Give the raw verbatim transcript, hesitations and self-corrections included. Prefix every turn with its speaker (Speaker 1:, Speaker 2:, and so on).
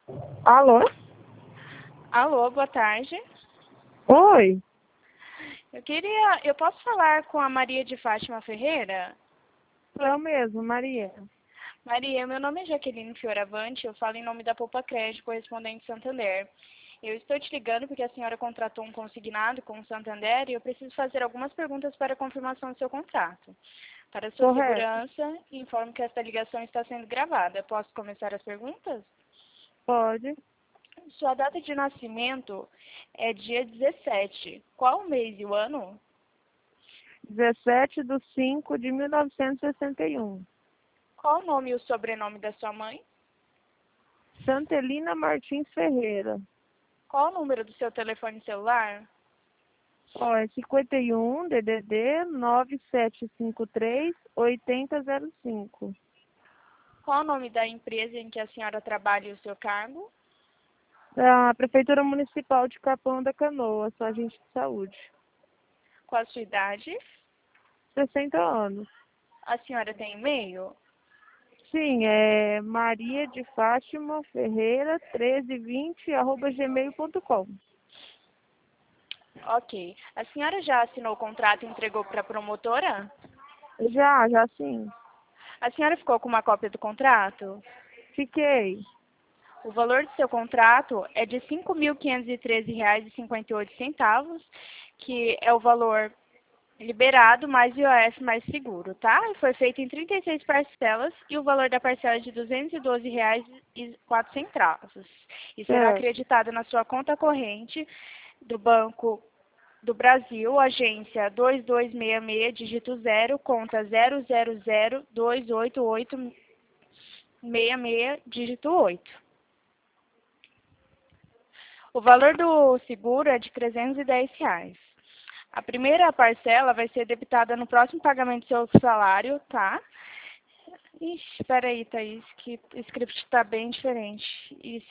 Speaker 1: Alô?
Speaker 2: Alô, boa tarde.
Speaker 1: Oi?
Speaker 2: Eu queria, eu posso falar com a Maria de Fátima Ferreira?
Speaker 1: Eu mesmo, Maria.
Speaker 2: Maria, meu nome é Jaqueline Fioravante, eu falo em nome da Poupa Crédito, correspondente Santander. Eu estou te ligando porque a senhora contratou um consignado com o Santander e eu preciso fazer algumas perguntas para a confirmação do seu contrato. Para sua
Speaker 1: Correto.
Speaker 2: segurança, informo que esta ligação está sendo gravada. Posso começar as perguntas?
Speaker 1: Pode.
Speaker 2: Sua data de nascimento é dia dezessete. Qual o mês e o ano?
Speaker 1: dezessete de cinco de mil novecentos e sessenta e um.
Speaker 2: Qual o nome e o sobrenome da sua mãe?
Speaker 1: Santelina Martins Ferreira.
Speaker 2: Qual o número do seu telefone celular?
Speaker 1: Ó, é cinquenta e um, D D D, nove sete cinco três, oito zero zero cinco.
Speaker 2: Qual o nome da empresa em que a senhora trabalha e o seu cargo?
Speaker 1: Da Prefeitura Municipal de Capão da Canoa, sou agente de saúde.
Speaker 2: Qual a sua idade?
Speaker 1: sessenta anos.
Speaker 2: A senhora tem e-mail?
Speaker 1: Sim, é Maria de Fátima Ferreira, treze vinte, arroba gmail ponto com.
Speaker 2: Ok. A senhora já assinou o contrato e entregou para a promotora?
Speaker 1: Já, já sim.
Speaker 2: A senhora ficou com uma cópia do contrato?
Speaker 1: Fiquei.
Speaker 2: O valor do seu contrato é de cinco mil quinhentos e treze reais e cinquenta e oito centavos, que é o valor liberado mais I O F mais seguro, tá? E foi feito em trinta e seis parcelas e o valor da parcela é de duzentos e doze reais e quatro centavos. E será
Speaker 1: Certo.
Speaker 2: acreditado na sua conta corrente do Banco do Brasil, agência dois dois seis seis, dígito zero, conta zero zero zero dois oito oito seis seis, dígito oito. O valor do seguro é de trezentos e dez reais. A primeira parcela vai ser debitada no próximo pagamento do seu salário, tá? Ixi, peraí, Thaís, que o script está bem diferente. Isso